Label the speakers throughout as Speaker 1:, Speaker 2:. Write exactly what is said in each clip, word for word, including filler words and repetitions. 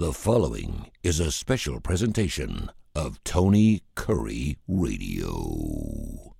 Speaker 1: The following is a special presentation of Tony Curry Radio.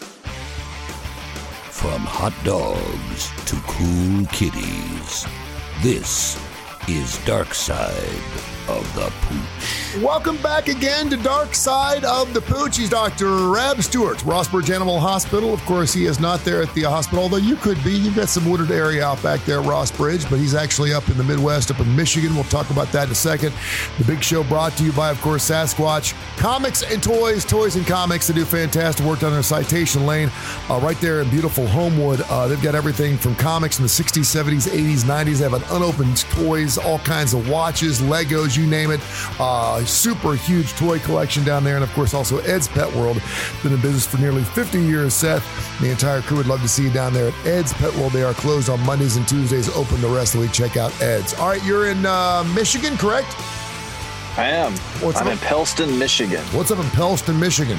Speaker 1: From hot dogs to cool kitties, this is Dark Side of the Pooch.
Speaker 2: Welcome back again to Dark Side of the Pooch. He's Doctor Rab Stewart, Rossbridge Animal Hospital. Of course, he is not there at the hospital, although you could be. You've got some wooded area out back there at Rossbridge, but he's actually up in the Midwest, up in Michigan. We'll talk about that in a second. The big show brought to you by, of course, Sasquatch Comics and Toys. Toys and Comics. They do fantastic work down their Citation Lane, uh, right there in beautiful Homewood. Uh, they've got everything from comics in the sixties, seventies, eighties, nineties. They have an unopened toys, all kinds of watches, Legos, you name it. Uh, super huge toy collection down there. And of course, also Ed's Pet World. Been in business for nearly fifty years, Seth. The entire crew would love to see you down there at Ed's Pet World. They are closed on Mondays and Tuesdays, open the rest of the week. Check out Ed's. All right, you're in uh, Michigan, correct?
Speaker 3: I am.
Speaker 2: What's
Speaker 3: I'm
Speaker 2: up?
Speaker 3: in Pellston, Michigan.
Speaker 2: What's up in Pellston, Michigan?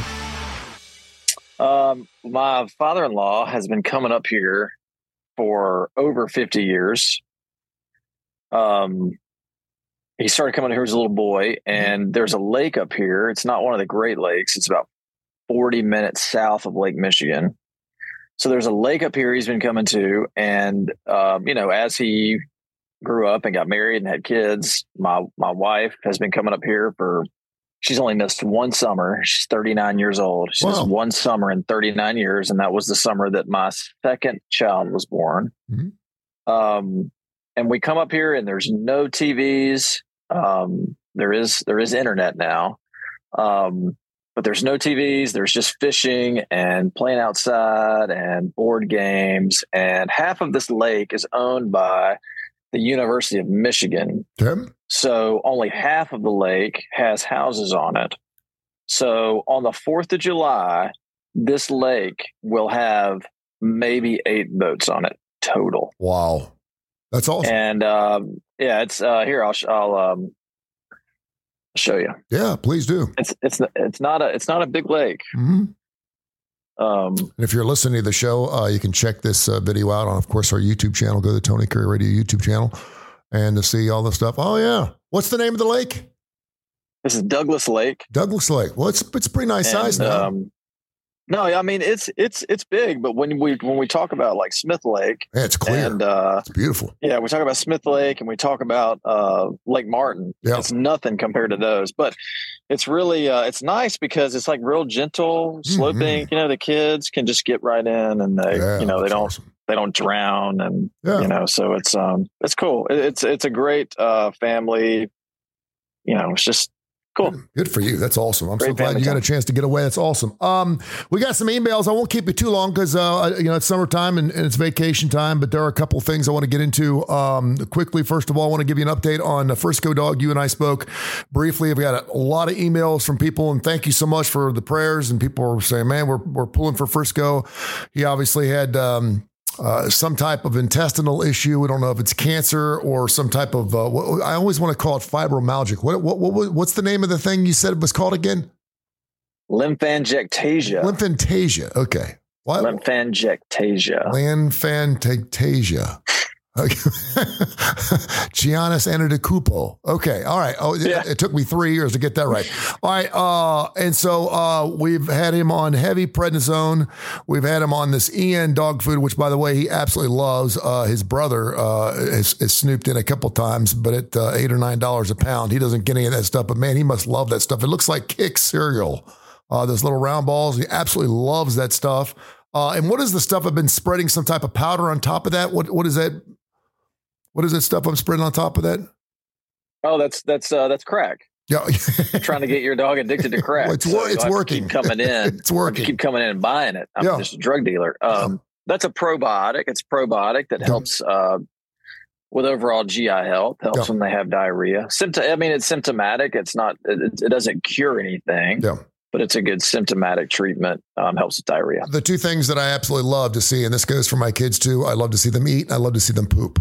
Speaker 3: Um, my father-in-law has been coming up here for over fifty years. Um, he started coming here as a little boy, and there's a lake up here. It's not one of the Great Lakes. It's about forty minutes south of Lake Michigan. So there's a lake up here he's been coming to. And, um, you know, as he grew up and got married and had kids, my, my wife has been coming up here for, she's only missed one summer. She's thirty-nine years old. She's
Speaker 2: Wow.
Speaker 3: missed one summer in thirty-nine years. And that was the summer that my second child was born.
Speaker 2: Mm-hmm.
Speaker 3: Um, and we come up here and there's no T Vs. Um, there is, there is internet now. Um, but there's no T Vs. There's just fishing and playing outside and board games. And half of this lake is owned by the University of Michigan.
Speaker 2: Okay.
Speaker 3: So only half of the lake has houses on it. So on the fourth of July, this lake will have maybe eight boats on it total.
Speaker 2: Wow. That's awesome.
Speaker 3: And um, yeah, it's uh, here. I'll sh- I'll um, show you.
Speaker 2: Yeah, please do.
Speaker 3: It's it's it's not a it's not a big lake.
Speaker 2: Mm-hmm.
Speaker 3: Um,
Speaker 2: And if you're listening to the show, uh, you can check this uh, video out on, of course, our YouTube channel. Go to the Tony Curry Radio YouTube channel and to see all the stuff. Oh, yeah. What's the name of the lake?
Speaker 3: this is Douglas Lake.
Speaker 2: Douglas Lake. Well, it's it's pretty nice size
Speaker 3: And,
Speaker 2: now.
Speaker 3: Um, no, I mean it's it's it's big, but when we when we talk about like Smith Lake,
Speaker 2: Yeah, it's clear.
Speaker 3: and uh,
Speaker 2: It's beautiful.
Speaker 3: yeah, we talk about Smith Lake and we talk about uh, Lake Martin.
Speaker 2: Yeah.
Speaker 3: It's nothing compared to those, but it's really uh, it's nice because it's like real gentle sloping.
Speaker 2: Mm-hmm.
Speaker 3: You know, the kids can just get right in, and they
Speaker 2: Yeah,
Speaker 3: you know they
Speaker 2: that's
Speaker 3: don't
Speaker 2: awesome.
Speaker 3: they don't drown, and
Speaker 2: Yeah.
Speaker 3: you know, so it's um it's cool. It, it's it's a great uh, family. You know, it's just cool.
Speaker 2: Good for you. That's awesome. I'm so
Speaker 3: Great
Speaker 2: glad
Speaker 3: family
Speaker 2: you got a
Speaker 3: time.
Speaker 2: chance to get away. That's awesome. Um, we got some emails. I won't keep it too long because, uh, you know, it's summertime and, and it's vacation time, but there are a couple of things I want to get into um, quickly. First of all, I want to give you an update on the Frisco Dog. You and I spoke briefly. I've got a, a lot of emails from people, and thank you so much for the prayers. And people were saying, man, we're, we're pulling for Frisco. He obviously had, um, Uh, some type of intestinal issue. We don't know if it's cancer or some type of, uh, what, I always want to call it fibromyalgia. What, what, what, what's the name of the thing you said it was called again?
Speaker 3: Lymphangiectasia.
Speaker 2: Lymphantasia. Okay. What?
Speaker 3: Lymphangiectasia.
Speaker 2: Lymphantasia. Okay. Giannis Antetokounmpo. Okay. All right. Oh,
Speaker 3: Yeah.
Speaker 2: it, it took me three years to get that right. All right. Uh, and so uh, we've had him on heavy prednisone. We've had him on this E N dog food, which, by the way, he absolutely loves. Uh, his brother uh, has, has snooped in a couple times, but at uh, eight or nine dollars a pound, he doesn't get any of that stuff. But man, he must love that stuff. It looks like Kix cereal. Uh, those little round balls. He absolutely loves that stuff. Uh, and what is the stuff I've been spreading? Some type of powder on top of that? What What is that? What is that stuff I'm spreading on top of that?
Speaker 3: Oh, that's that's uh, that's crack.
Speaker 2: Yeah,
Speaker 3: Trying to get your dog addicted to crack.
Speaker 2: Well, it's
Speaker 3: So
Speaker 2: wor-
Speaker 3: you'll
Speaker 2: it's
Speaker 3: have to
Speaker 2: working.
Speaker 3: Keep coming in.
Speaker 2: It's working.
Speaker 3: Keep coming in and buying it. I'm
Speaker 2: Yeah.
Speaker 3: just a drug dealer. Um, that's a probiotic. It's probiotic that
Speaker 2: Yeah.
Speaker 3: helps uh, with overall G I health. Helps
Speaker 2: Yeah.
Speaker 3: when they have diarrhea. Symptom. I mean, it's symptomatic. It's not. It, it doesn't cure anything.
Speaker 2: Yeah.
Speaker 3: But it's a good symptomatic treatment. Um, helps with diarrhea.
Speaker 2: The two things that I absolutely love to see, and this goes for my kids too. I love to see them eat. I love to see them poop.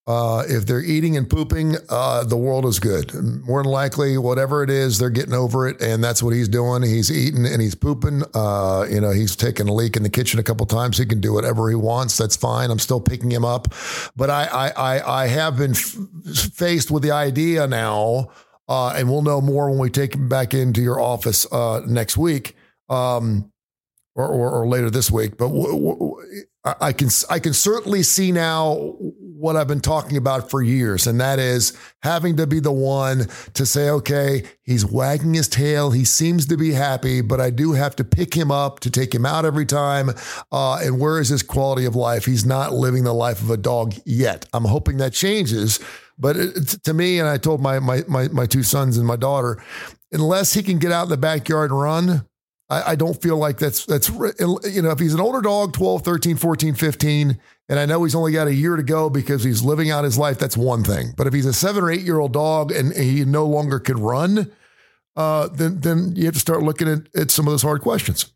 Speaker 2: Uh, if they're eating and pooping, uh, the world is good. More than likely, whatever it is, they're getting over it, and that's what he's doing. He's eating and he's pooping. Uh, you know, he's taken a leak in the kitchen a couple times. He can do whatever he wants. That's fine. I'm still picking him up, but I I I, I have been f- faced with the idea now, uh, and we'll know more when we take him back into your office uh, next week. Um, Or, or, or later this week, but w- w- I can I can certainly see now what I've been talking about for years, and that is having to be the one to say, okay, he's wagging his tail, he seems to be happy, but I do have to pick him up to take him out every time. Uh, and where is his quality of life? He's not living the life of a dog yet. I'm hoping that changes, but it, to me, and I told my my my my two sons and my daughter, unless he can get out in the backyard and run, I don't feel like that's, that's, you know, if he's an older dog, twelve, thirteen, fourteen, fifteen, and I know he's only got a year to go because he's living out his life, that's one thing. But if he's a seven or eight year old dog and he no longer could run, uh, then, then you have to start looking at, at some of those hard questions.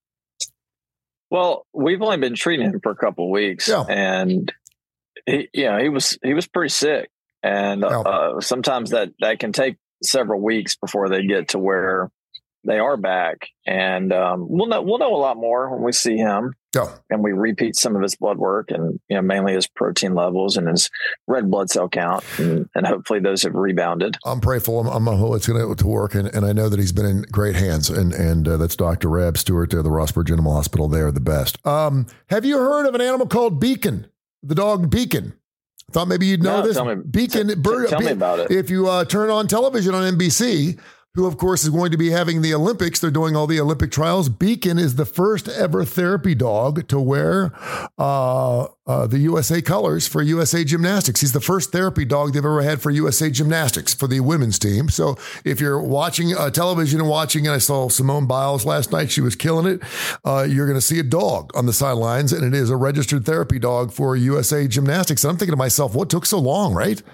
Speaker 3: Well, we've only been treating him for a couple of weeks,
Speaker 2: yeah.
Speaker 3: and he, you know, he was, he was pretty sick. And yeah. uh, sometimes that, that can take several weeks before they get to where they are back, and um, we'll know we'll know a lot more when we see him.
Speaker 2: Yeah.
Speaker 3: And we repeat some of his blood work, and you know mainly his protein levels and his red blood cell count, and, and hopefully those have rebounded.
Speaker 2: I'm prayerful. I'm, I'm hopeful it's going to work, and, and I know that he's been in great hands. And and uh, that's Doctor Rab Stewart there, the Rossbridge Animal Hospital. They are the best. Um, have you heard of an animal called Beacon? The dog Beacon. Thought maybe you'd know
Speaker 3: no,
Speaker 2: this.
Speaker 3: Tell me,
Speaker 2: Beacon.
Speaker 3: t-
Speaker 2: bird,
Speaker 3: tell
Speaker 2: be,
Speaker 3: me about it.
Speaker 2: If you uh, turn on television on N B C. Who, of course, is going to be having the Olympics. They're doing all the Olympic trials. Beacon is the first ever therapy dog to wear uh, uh, the U S A colors for U S A Gymnastics. He's the first therapy dog they've ever had for U S A Gymnastics for the women's team. So if you're watching uh, television and watching, and I saw Simone Biles last night, she was killing it, uh, you're going to see a dog on the sidelines, and it is a registered therapy dog for U S A Gymnastics. And I'm thinking to myself, what took so long, right?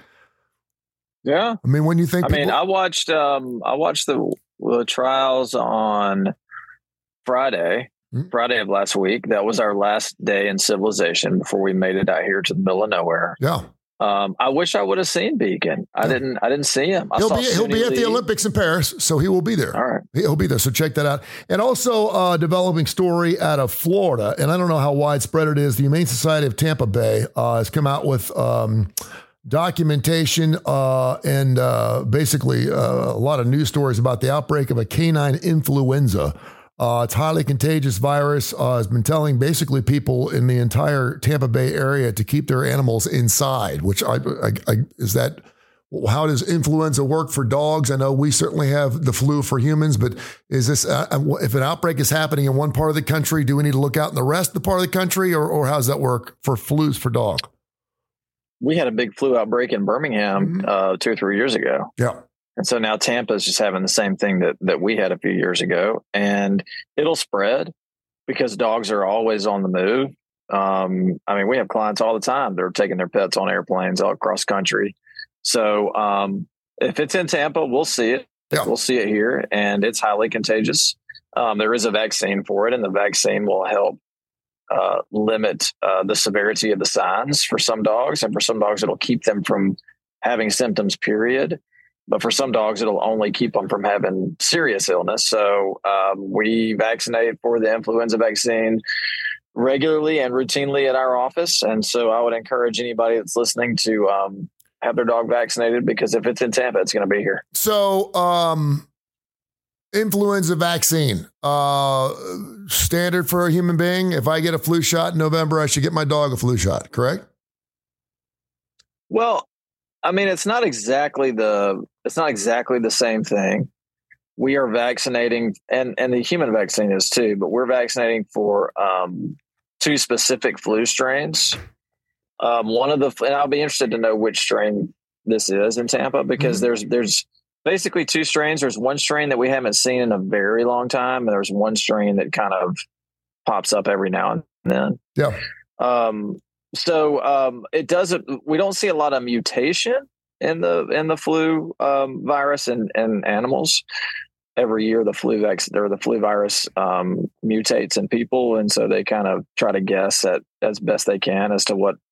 Speaker 3: Yeah.
Speaker 2: I mean, when you think,
Speaker 3: I
Speaker 2: people-
Speaker 3: mean, I watched, um, I watched the, the trials on Friday, mm-hmm. Friday of last week. That was our last day in civilization before we made it out here to the middle of nowhere.
Speaker 2: Yeah.
Speaker 3: Um, I wish I would have seen Beacon. I yeah. didn't, I didn't see him. I
Speaker 2: he'll
Speaker 3: saw
Speaker 2: be, he'll be at
Speaker 3: Lee.
Speaker 2: the Olympics in Paris. So he will be there.
Speaker 3: All right.
Speaker 2: He'll be there. So check that out. And also uh developing story out of Florida. And I don't know how widespread it is. The Humane Society of Tampa Bay uh, has come out with, um, documentation uh, and uh, basically uh, a lot of news stories about the outbreak of a canine influenza. Uh, it's a highly contagious virus. Uh, has been telling basically people in the entire Tampa Bay area to keep their animals inside, which I, I, I is that how does influenza work for dogs? I know we certainly have the flu for humans, but is this, uh, if an outbreak is happening in one part of the country, do we need to look out in the rest of the part of the country, or, or how does that work for flus for dog?
Speaker 3: We had a big flu outbreak in Birmingham mm-hmm. uh, two or three years ago.
Speaker 2: Yeah.
Speaker 3: And so now Tampa is just having the same thing that, that we had a few years ago, and it'll spread because dogs are always on the move. Um, I mean, we have clients all the time. They're taking their pets on airplanes all across country. So um, if it's in Tampa, we'll see it. Yeah. We'll see it here, and it's highly contagious. Um, there is a vaccine for it, and the vaccine will help Uh, limit uh, the severity of the signs for some dogs, and for some dogs it'll keep them from having symptoms, period. But for some dogs it'll only keep them from having serious illness. So um, we vaccinate for the influenza vaccine regularly and routinely at our office, and so I would encourage anybody that's listening to um, have their dog vaccinated, because if it's in Tampa, it's going to be here.
Speaker 2: So um influenza vaccine, uh, standard for a human being. If I get a flu shot in November, I should get my dog a flu shot, correct?
Speaker 3: Well, I mean, it's not exactly the, it's not exactly the same thing. We are vaccinating, and, and the human vaccine is too, but we're vaccinating for um, two specific flu strains. Um, one of the, and I'll be interested to know which strain this is in Tampa, because mm-hmm. there's, there's, basically two strains. There's one strain that we haven't seen in a very long time, and there's one strain that kind of pops up every now and then.
Speaker 2: Yeah.
Speaker 3: Um, so um, it doesn't. We don't see a lot of mutation in the in the flu um, virus in, in animals. Every year, the flu vaccine or the flu virus um, mutates in people, and so they kind of try to guess at as best they can as to what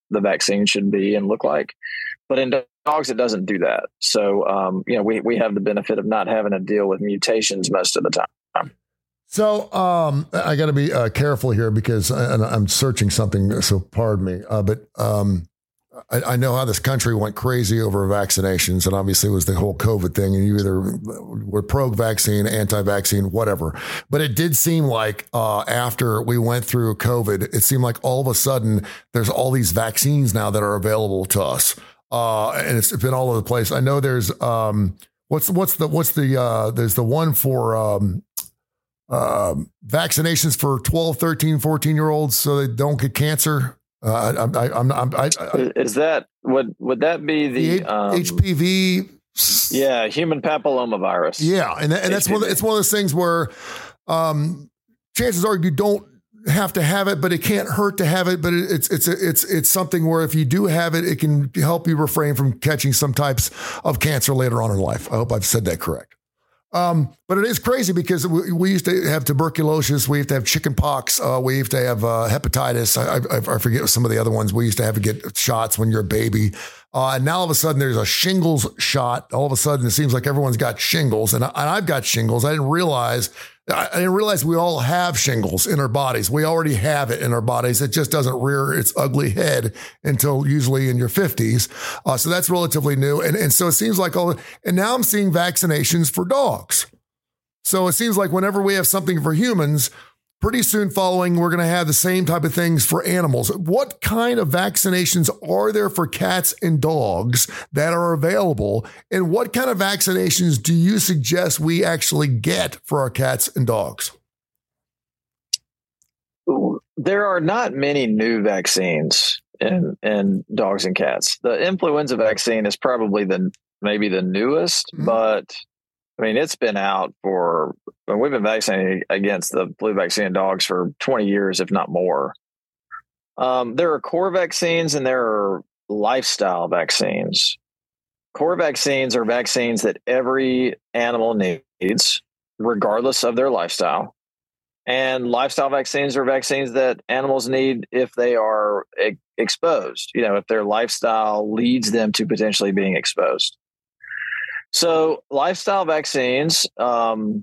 Speaker 3: the vaccine should be and look like. But in dogs, it doesn't do that. So, um, you know, we, we have the benefit of not having to deal with mutations most of the time.
Speaker 2: So um, I got to be uh, careful here because I, I'm searching something, so pardon me. Uh, but um, I, I know how this country went crazy over vaccinations, and obviously it was the whole COVID thing, and you either were pro-vaccine, anti-vaccine, whatever. But it did seem like uh, after we went through COVID, it seemed like all of a sudden there's all these vaccines now that are available to us, uh, and it's been all over the place. I know there's um, what's what's the what's the uh, there's the one for um, um, vaccinations for twelve, thirteen, fourteen year olds so they don't get cancer. Uh, I, I, I'm, I'm, I, I,
Speaker 3: is that would would that be the,
Speaker 2: the
Speaker 3: um,
Speaker 2: H P V?
Speaker 3: Yeah, human papillomavirus.
Speaker 2: Yeah, and that, and that's one. Of the, it's one of those things where um, chances are you don't have to have it, but it can't hurt to have it. But it, it's it's it's it's something where if you do have it, it can help you refrain from catching some types of cancer later on in life. I hope I've said that correct. Um, but it is crazy because we, we used to have tuberculosis. We used to have chicken pox. Uh, we used to have uh, hepatitis. I, I, I forget some of the other ones. We used to have to get shots when you're a baby. Uh, and now all of a sudden there's a shingles shot. All of a sudden it seems like everyone's got shingles, and, I, and I've got shingles. I didn't realize. I didn't realize we all have shingles in our bodies. We already have it in our bodies. It just doesn't rear its ugly head until usually in your fifties. Uh, so that's relatively new. And, and so it seems like all, and now I'm seeing vaccinations for dogs. So it seems like whenever we have something for humans, pretty soon following, we're going to have the same type of things for animals. What kind of vaccinations are there for cats and dogs that are available? And what kind of vaccinations do you suggest we actually get for our cats and dogs?
Speaker 3: There are not many new vaccines in, in dogs and cats. The influenza vaccine is probably the maybe the newest, mm-hmm. but I mean, it's been out for, we've been vaccinating against the flu vaccine in dogs for twenty years, if not more. Um, there are core vaccines and there are lifestyle vaccines. Core vaccines are vaccines that every animal needs, regardless of their lifestyle. And lifestyle vaccines are vaccines that animals need if they are e- exposed, you know, if their lifestyle leads them to potentially being exposed. So lifestyle vaccines, um,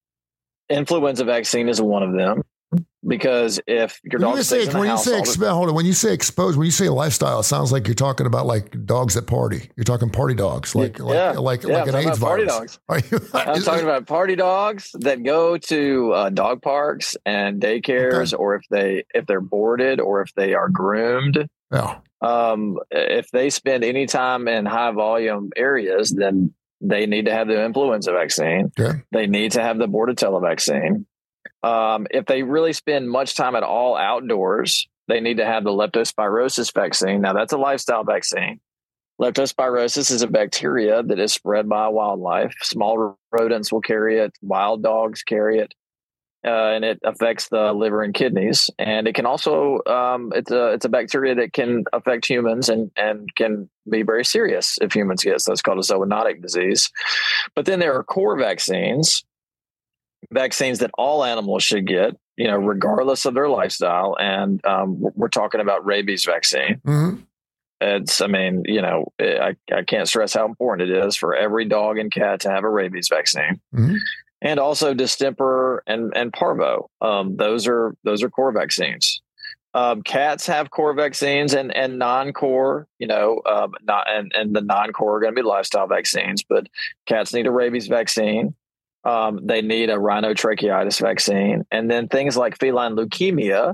Speaker 3: influenza vaccine is one of them, because if your dog stays in the
Speaker 2: when
Speaker 3: house,
Speaker 2: you say exp- hold on, when you say exposed, when you say lifestyle, it sounds like you're talking about like dogs that party. You're talking party dogs, like
Speaker 3: yeah,
Speaker 2: like like,
Speaker 3: yeah,
Speaker 2: like an AIDS
Speaker 3: party
Speaker 2: virus.
Speaker 3: Dogs. Are you, I'm talking about party dogs that go to uh, dog parks and daycares, okay. or if they if they're boarded, or if they are groomed.
Speaker 2: Yeah.
Speaker 3: Um, if they spend any time in high volume areas, then they need to have the influenza vaccine.
Speaker 2: Okay.
Speaker 3: They need to have the Bordetella vaccine. Um, if they really spend much time at all outdoors, they need to have the leptospirosis vaccine. Now, that's a lifestyle vaccine. Leptospirosis is a bacteria that is spread by wildlife. Small rodents will carry it. Wild dogs carry it. Uh, and it affects the liver and kidneys. And it can also, um, it's a it's a bacteria that can affect humans and, and can be very serious if humans get it. So it's called a zoonotic disease. But then there are core vaccines, vaccines that all animals should get, you know, regardless of their lifestyle. And um, we're talking about rabies vaccine.
Speaker 2: Mm-hmm.
Speaker 3: It's, I mean, you know, I, I can't stress how important it is for every dog and cat to have a rabies vaccine.
Speaker 2: Mm-hmm.
Speaker 3: And also distemper and, and parvo. Um, those are those are core vaccines. Um, cats have core vaccines and, and non-core, you know, um, not and, and the non-core are going to be lifestyle vaccines, but cats need a rabies vaccine. Um, they need a rhinotracheitis vaccine. And then things like feline leukemia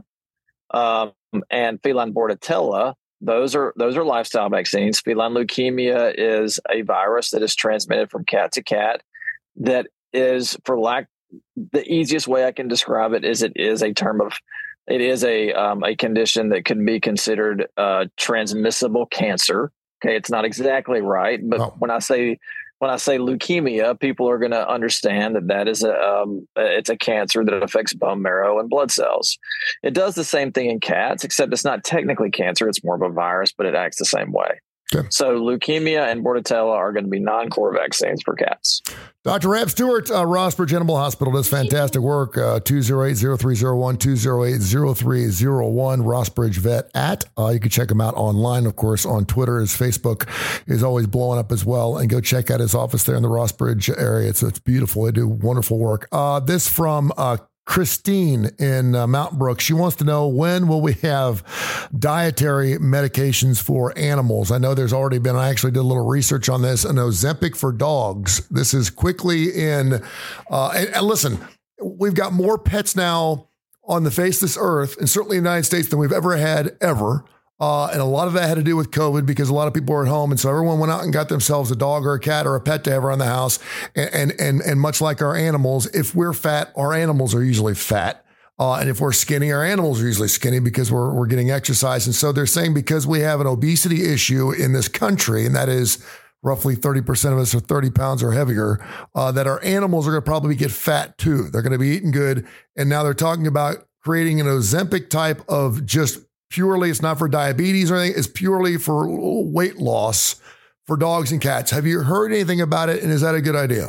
Speaker 3: um, and feline bordetella, those are those are lifestyle vaccines. Feline leukemia is a virus that is transmitted from cat to cat that is, for lack, the easiest way I can describe it is it is a term of, it is a um, a condition that can be considered uh, transmissible cancer. Okay, it's not exactly right, but oh. when I say when I say leukemia, people are going to understand that that is a um, it's a cancer that affects bone marrow and blood cells. It does the same thing in cats, except it's not technically cancer; it's more of a virus, but it acts the same way.
Speaker 2: Okay.
Speaker 3: So leukemia and Bordetella are going to be non-core vaccines for cats.
Speaker 2: Doctor Rab Stewart, uh, Rossbridge Animal Hospital does fantastic work. Uh, two oh eight, oh three oh one, two oh eight, oh three oh one, Rossbridge Vet at. Uh, you can check him out online, of course, on Twitter. His Facebook is always blowing up as well. And go check out his office there in the Rossbridge area. It's, it's beautiful. They do wonderful work. Uh, this from uh, Christine in uh, Mountain Brook. She wants to know, when will we have dietary medications for animals? I know there's already been, I actually did a little research on this, an Ozempic for dogs. This is quickly in, uh, and, and listen, we've got more pets now on the face of this earth, and certainly in the United States, than we've ever had ever. Uh, and a lot of that had to do with COVID, because a lot of people were at home. And so everyone went out and got themselves a dog or a cat or a pet to have around the house. And, and, and, and much like our animals, if we're fat, our animals are usually fat. Uh, and if we're skinny, our animals are usually skinny because we're, we're getting exercise. And so they're saying, because we have an obesity issue in this country, and that is roughly thirty percent of us are thirty pounds or heavier, uh, that our animals are going to probably get fat too. They're going to be eating good. And now they're talking about creating an Ozempic type of just purely, it's not for diabetes or anything, it's purely for weight loss for dogs and cats. Have you heard anything about it? And is that a good idea?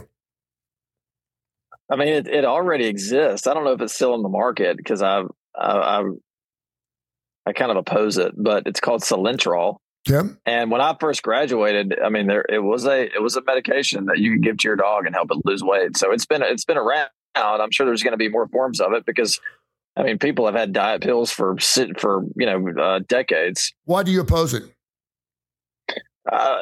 Speaker 3: I mean, it, it already exists. I don't know if it's still in the market, because I've, I, I, I kind of oppose it, but it's called Salintrol.
Speaker 2: Yeah.
Speaker 3: And when I first graduated, I mean, there, it was a, it was a medication that you can give to your dog and help it lose weight. So it's been, it's been around. I'm sure there's going to be more forms of it, because I mean, people have had diet pills for for you know uh, decades.
Speaker 2: Why do you oppose it?
Speaker 3: Uh,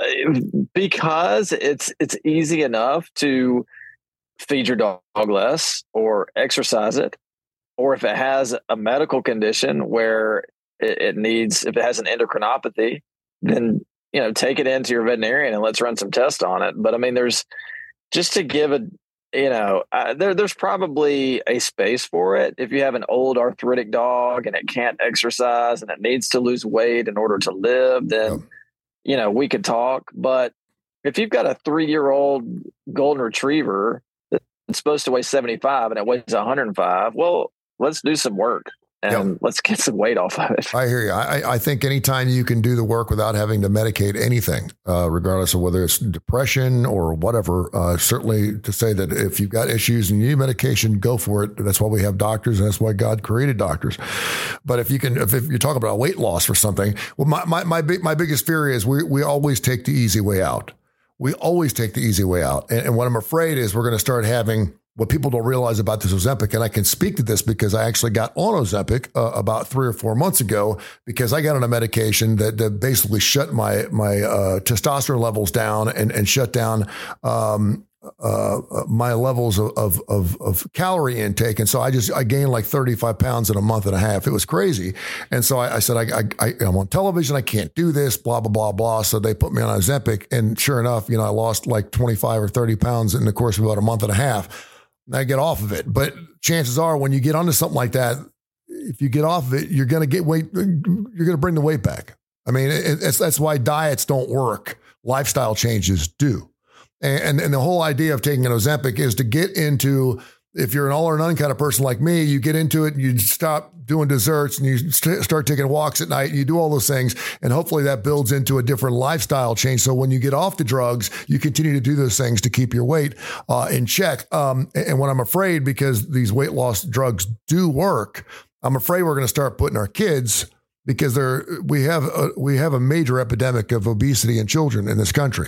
Speaker 3: because it's it's easy enough to feed your dog less or exercise it, or if it has a medical condition where it, it needs, if it has an endocrinopathy, then you know take it into your veterinarian and let's run some tests on it. But I mean, there's just to give a You know, uh, there, there's probably a space for it. If you have an old arthritic dog and it can't exercise and it needs to lose weight in order to live, then,
Speaker 2: Yep.
Speaker 3: you know, we could talk. But if you've got a three-year-old golden retriever that's supposed to weigh seventy-five and it weighs one hundred five, well, let's do some work and
Speaker 2: Yep.
Speaker 3: let's get some weight off of it.
Speaker 2: I hear you. I, I think anytime you can do the work without having to medicate anything, uh, regardless of whether it's depression or whatever, uh, certainly to say that if you've got issues and you need medication, go for it. That's why we have doctors, and that's why God created doctors. But if you can, if, if you're talking about weight loss for something, well, my my my, big, my biggest fear is we we always take the easy way out. We always take the easy way out, and, and what I'm afraid is we're going to start having. What people don't realize about this Ozempic, and I can speak to this because I actually got on Ozempic uh, about three or four months ago, because I got on a medication that, that basically shut my my uh, testosterone levels down and and shut down um, uh, my levels of, of of of calorie intake, and so I just I gained like thirty-five pounds in a month and a half. It was crazy, and so I, I said I, I I'm on television, I can't do this, blah blah blah blah. So they put me on Ozempic, and sure enough, you know, I lost like twenty-five or thirty pounds in the course of about a month and a half. I get off of it. But chances are when you get onto something like that, if you get off of it, you're going to get weight, you're going to bring the weight back. I mean, it, it's, that's why diets don't work. Lifestyle changes do. And, and the whole idea of taking an Ozempic is to get into, if you're an all or none kind of person like me, you get into it, you stop doing desserts and you st- start taking walks at night, and you do all those things. And hopefully that builds into a different lifestyle change. So when you get off the drugs, you continue to do those things to keep your weight uh, in check. Um, and what I'm afraid, because these weight loss drugs do work, I'm afraid we're going to start putting our kids, because they're, we have a, we have a major epidemic of obesity in children in this country.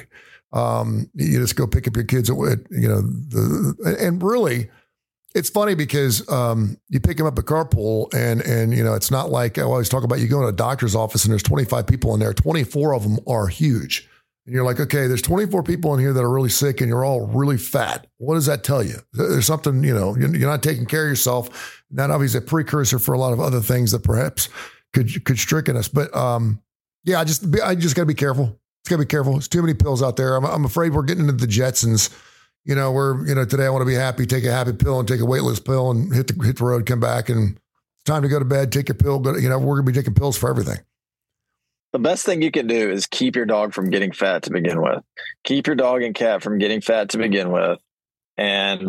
Speaker 2: Um, you just go pick up your kids at, you know, the, and really, it's funny because um, you pick them up at carpool, and and you know it's not like I always talk about. You go to a doctor's office and there's twenty-five people in there. twenty-four of them are huge, and you're like, okay, there's twenty-four people in here that are really sick, and you're all really fat. What does that tell you? There's something, you know, you're not taking care of yourself. That obviously is a precursor for a lot of other things that perhaps could could stricken us. But um, yeah, I just I just got to be careful. It's got to be careful. There's too many pills out there. I'm, I'm afraid we're getting into the Jetsons. You know, we're, you know, today I want to be happy, take a happy pill and take a weightless pill and hit the, hit the road, come back, and it's time to go to bed, take your pill. Go to, you know, we're going to be taking pills for everything.
Speaker 3: The best thing you can do is keep your dog from getting fat to begin with. Keep your dog and cat from getting fat to begin with. And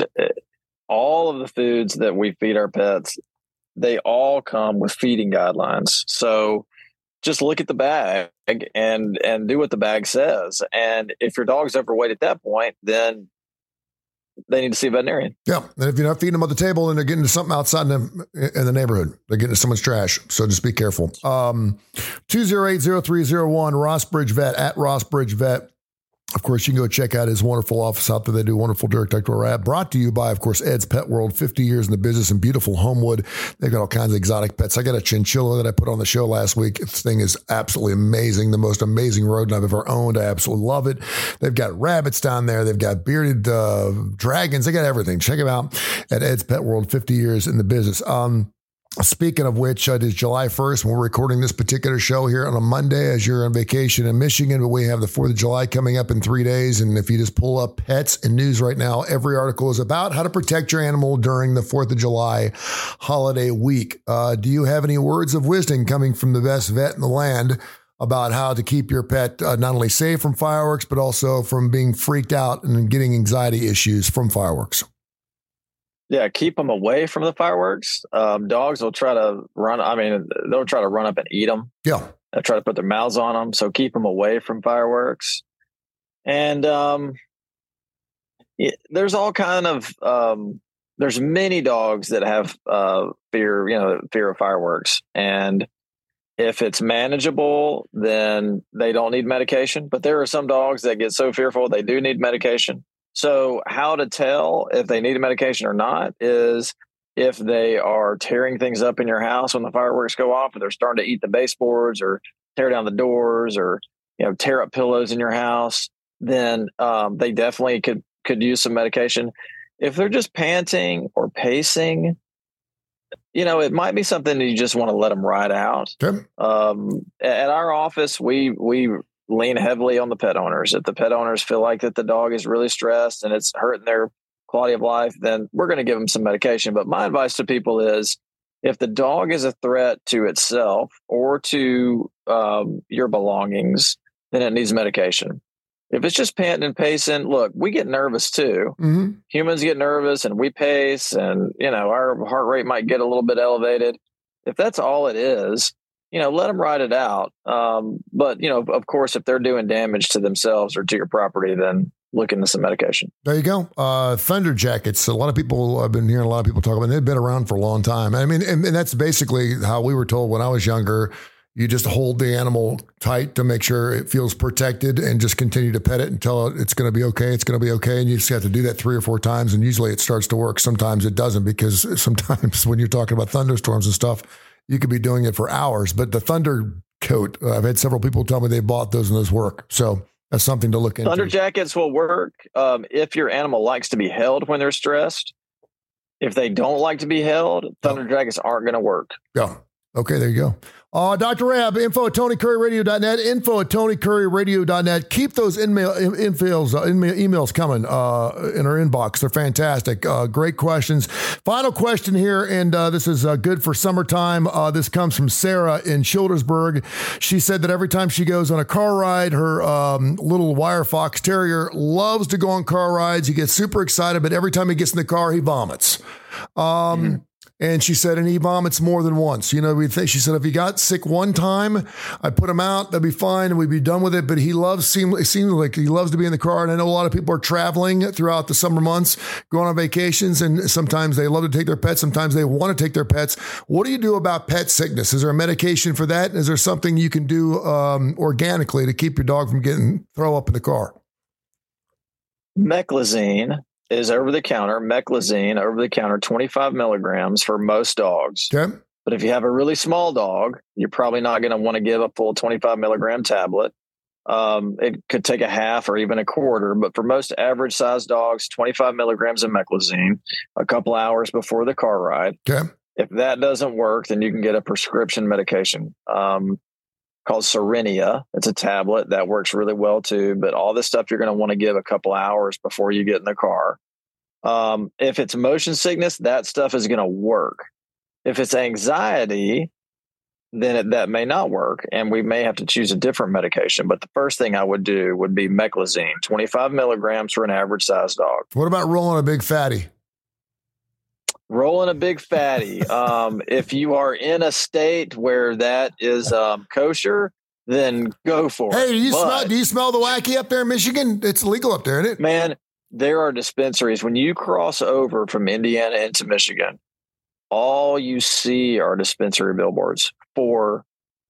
Speaker 3: all of the foods that we feed our pets, they all come with feeding guidelines. So just look at the bag and and do what the bag says. And if your dog's overweight at that point, then they need to see a veterinarian.
Speaker 2: Yeah. And if you're not feeding them at the table and they're getting into something outside in the, in the neighborhood, they're getting into someone's trash. So just be careful. Um, two oh eight, oh three oh one, Rossbridge Vet, at Rossbridge Vet. Of course, you can go check out his wonderful office out there. They do wonderful direct Doctor Rab. Brought to you by, of course, Ed's Pet World, fifty years in the business in beautiful Homewood. They've got all kinds of exotic pets. I got a chinchilla that I put on the show last week. This thing is absolutely amazing. The most amazing rodent I've ever owned. I absolutely love it. They've got rabbits down there. They've got bearded uh, dragons. They got everything. Check them out at Ed's Pet World, fifty years in the business. Um, Speaking of which, uh, it is July first. We're recording this particular show here on a Monday as you're on vacation in Michigan, but we have the fourth of July coming up in three days. And if you just pull up pets and news right now, every article is about how to protect your animal during the fourth of July holiday week. Uh, do you have any words of wisdom coming from the best vet in the land about how to keep your pet uh, not only safe from fireworks, but also from being freaked out and getting anxiety issues from fireworks?
Speaker 3: Yeah, keep them away from the fireworks. Um, dogs will try to run. I mean, they'll try to run up and eat them.
Speaker 2: Yeah.
Speaker 3: They'll try to put their mouths on them. So keep them away from fireworks. And um, it, there's all kind of, um, there's many dogs that have uh, fear, you know, fear of fireworks. And if it's manageable, then they don't need medication. But there are some dogs that get so fearful they do need medication. So how to tell if they need a medication or not is if they are tearing things up in your house when the fireworks go off, or they're starting to eat the baseboards or tear down the doors, or, you know, tear up pillows in your house, then um, they definitely could, could use some medication. If they're just panting or pacing, you know, it might be something that you just want to let them ride out.
Speaker 2: Sure.
Speaker 3: Um, at our office, we, we, lean heavily on the pet owners. If the pet owners feel like that the dog is really stressed and it's hurting their quality of life, then we're going to give them some medication. But my advice to people is if the dog is a threat to itself or to um, your belongings, then it needs medication. If it's just panting and pacing, look, we get nervous too. Mm-hmm. Humans get nervous and we pace, and, you know, our heart rate might get a little bit elevated. If that's all it is, you know, let them ride it out. Um, but, you know, of course, if they're doing damage to themselves or to your property, then look into some medication.
Speaker 2: There you go. Uh, Thunder Jackets. A lot of people, I've been hearing a lot of people talk about it. They've been around for a long time. I mean, and, and that's basically how we were told when I was younger. You just hold the animal tight to make sure it feels protected and just continue to pet it until it's going to be okay. It's going to be okay. And you just have to do that three or four times. And usually it starts to work. Sometimes it doesn't, because sometimes when you're talking about thunderstorms and stuff, you could be doing it for hours. But the Thunder Coat, uh, I've had several people tell me they bought those and those work. So that's something to look into.
Speaker 3: Thunder Jackets will work um, if your animal likes to be held when they're stressed. If they don't like to be held, Thunder oh. Jackets aren't going to work.
Speaker 2: Yeah. Okay, there you go. Uh, Doctor Rab, info at Tony Curry Radio dot net, info at Tony Curry Radio dot net. Keep those email, emails, uh, emails coming uh, in our inbox. They're fantastic. Uh, great questions. Final question here, and uh, this is uh, good for summertime. Uh, this comes from Sarah in Childersburg. She said that every time she goes on a car ride, her um, little wire fox terrier loves to go on car rides. He gets super excited, but every time he gets in the car, he vomits. Um, mm-hmm. And she said, and he vomits more than once. You know, we think, she said, if he got sick one time, I put him out, that'd be fine, and we'd be done with it. But he loves, seem, it seems like he loves to be in the car. And I know a lot of people are traveling throughout the summer months, going on vacations, and sometimes they love to take their pets. Sometimes they want to take their pets. What do you do about pet sickness? Is there a medication for that? Is there something you can do um, organically to keep your dog from getting throw up in the car?
Speaker 3: Meclizine is over the counter. Meclizine over the counter, twenty-five milligrams for most dogs.
Speaker 2: Okay.
Speaker 3: But if you have a really small dog, you're probably not going to want to give a full twenty-five milligram tablet. Um, it could take a half or even a quarter, but for most average sized dogs, twenty-five milligrams of Meclizine a couple hours before the car ride.
Speaker 2: Okay.
Speaker 3: If that doesn't work, then you can get a prescription medication um, called Serenia. It's a tablet that works really well too, but all this stuff you're going to want to give a couple hours before you get in the car. Um, if it's motion sickness, that stuff is going to work. If it's anxiety, then it, that may not work, and we may have to choose a different medication. But the first thing I would do would be Meclizine, twenty-five milligrams for an average sized dog.
Speaker 2: What about rolling a big fatty?
Speaker 3: Roll rolling a big fatty. Um, if you are in a state where that is um, kosher, then go for
Speaker 2: hey,
Speaker 3: it.
Speaker 2: Hey, do you
Speaker 3: but,
Speaker 2: smell? Do you smell the wacky up there in Michigan? It's legal up there, isn't it?
Speaker 3: Man, there are dispensaries when you cross over from Indiana into Michigan. All you see are dispensary billboards for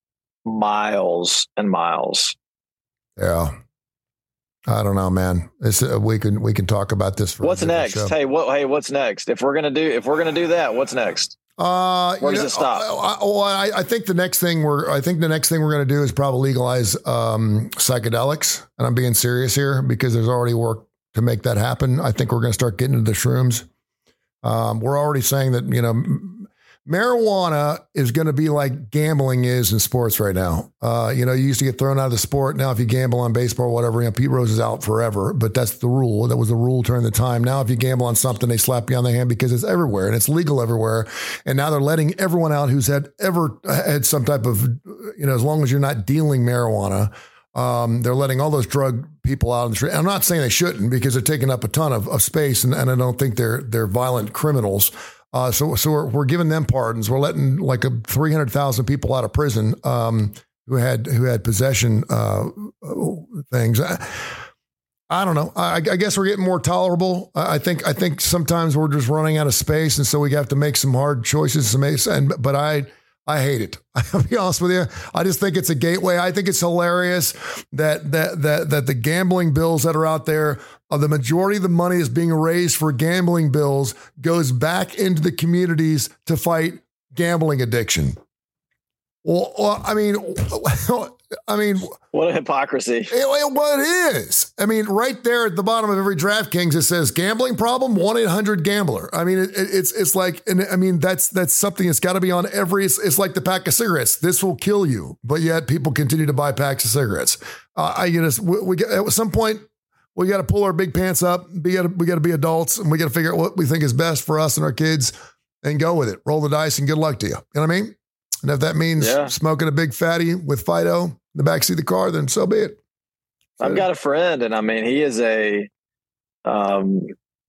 Speaker 3: miles and miles.
Speaker 2: Yeah. I don't know, man. It's, uh, we can we can talk about this. For
Speaker 3: what's next? Show. Hey, what? Hey, what's next? If we're gonna do if we're gonna do that, what's next?
Speaker 2: Uh,
Speaker 3: Where does
Speaker 2: know,
Speaker 3: it stop?
Speaker 2: I, well, I, I think the next thing we're I think the next thing we're gonna do is probably legalize um, psychedelics, and I'm being serious here because there's already work to make that happen. I think we're gonna start getting into the shrooms. Um, we're already saying that you know. Marijuana is going to be like gambling is in sports right now. Uh, you know, you used to get thrown out of the sport. Now, if you gamble on baseball or whatever, you know, Pete Rose is out forever, but that's the rule. That was the rule during the time. Now, if you gamble on something, they slap you on the hand because it's everywhere and it's legal everywhere. And now they're letting everyone out who's had ever had some type of, you know, as long as you're not dealing marijuana, um, they're letting all those drug people out on the street. I'm not saying they shouldn't because they're taking up a ton of, of space and, and I don't think they're, they're violent criminals. Uh, so, so we're, we're giving them pardons. We're letting like a three hundred thousand people out of prison um, who had who had possession uh, things. I, I don't know. I, I guess we're getting more tolerable. I think I think sometimes we're just running out of space, and so we have to make some hard choices. And but I I hate it. I'll be honest with you. I just think it's a gateway. I think it's hilarious that that that that the gambling bills that are out there. Uh, the majority of the money is being raised for gambling bills goes back into the communities to fight gambling addiction. Well, well I mean, I mean,
Speaker 3: what a hypocrisy!
Speaker 2: It, it, what it is. I mean, right there at the bottom of every DraftKings, it says gambling problem, one eight hundred gambler. I mean, it, it, it's it's like, and I mean, that's that's something that's got to be on every. It's, it's like the pack of cigarettes. This will kill you, but yet people continue to buy packs of cigarettes. Uh, I you know, we, we at some point. We got to pull our big pants up. We got to, we got to be adults and we got to figure out what we think is best for us and our kids and go with it. Roll the dice and good luck to you. You know what I mean? And if that means yeah. smoking a big fatty with Fido in the backseat of the car, then so be it.
Speaker 3: I've got a friend and I mean, he is a, um,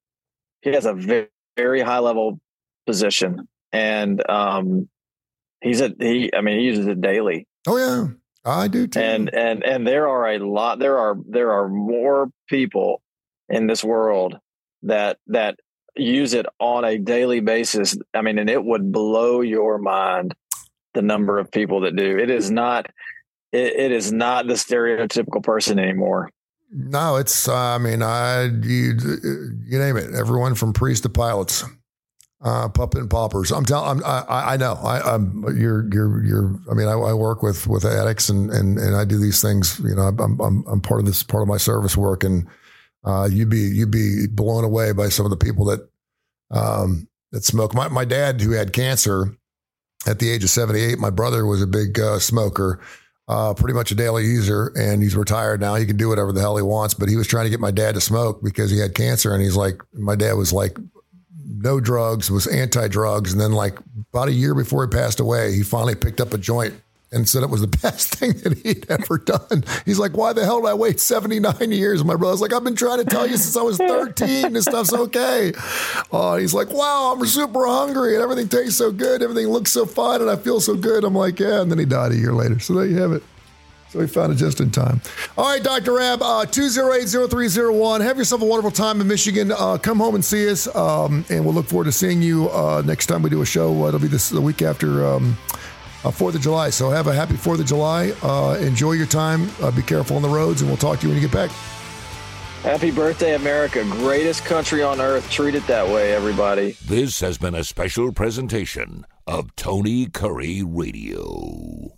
Speaker 3: he has a very, very high level position and, um, he's a, he, I mean, he uses it daily.
Speaker 2: Oh yeah. I do too.
Speaker 3: And and and there are a lot. There are there are more people in this world that that use it on a daily basis. I mean, and it would blow your mind the number of people that do. It is not. It, it is not the stereotypical person anymore.
Speaker 2: No, it's. Uh, I mean, I you you name it. Everyone from priests to pilots. Uh, puppet and paupers. I'm telling. I I know. I, I'm. You're. You're. You're. I mean, I, I work with with addicts and and and I do these things. You know, I'm I'm I'm part of this part of my service work, and uh, you'd be you'd be blown away by some of the people that um that smoke. My my dad, who had cancer at the age of seventy-eight, my brother was a big uh, smoker, uh, pretty much a daily user, and he's retired now. He can do whatever the hell he wants, but he was trying to get my dad to smoke because he had cancer, and he's like, my dad was like. No drugs, was anti-drugs. And then like about a year before he passed away, he finally picked up a joint and said it was the best thing that he'd ever done. He's like, why the hell did I wait seventy-nine years? My brother's like, I've been trying to tell you since I was thirteen. This stuff's okay. Uh, he's like, wow, I'm super hungry and everything tastes so good. Everything looks so fine and I feel so good. I'm like, yeah. And then he died a year later. So there you have it. So we found it just in time. All right, Doctor Rab, uh, two oh eight, oh three oh one. Have yourself a wonderful time in Michigan. Uh, come home and see us, um, and we'll look forward to seeing you uh, next time we do a show. Uh, it'll be this the week after um, uh, fourth of July. So have a happy fourth of July. Uh, enjoy your time. Uh, be careful on the roads, and we'll talk to you when you get back.
Speaker 3: Happy birthday, America. Greatest country on earth. Treat it that way, everybody.
Speaker 1: This has been a special presentation of Tony Curry Radio.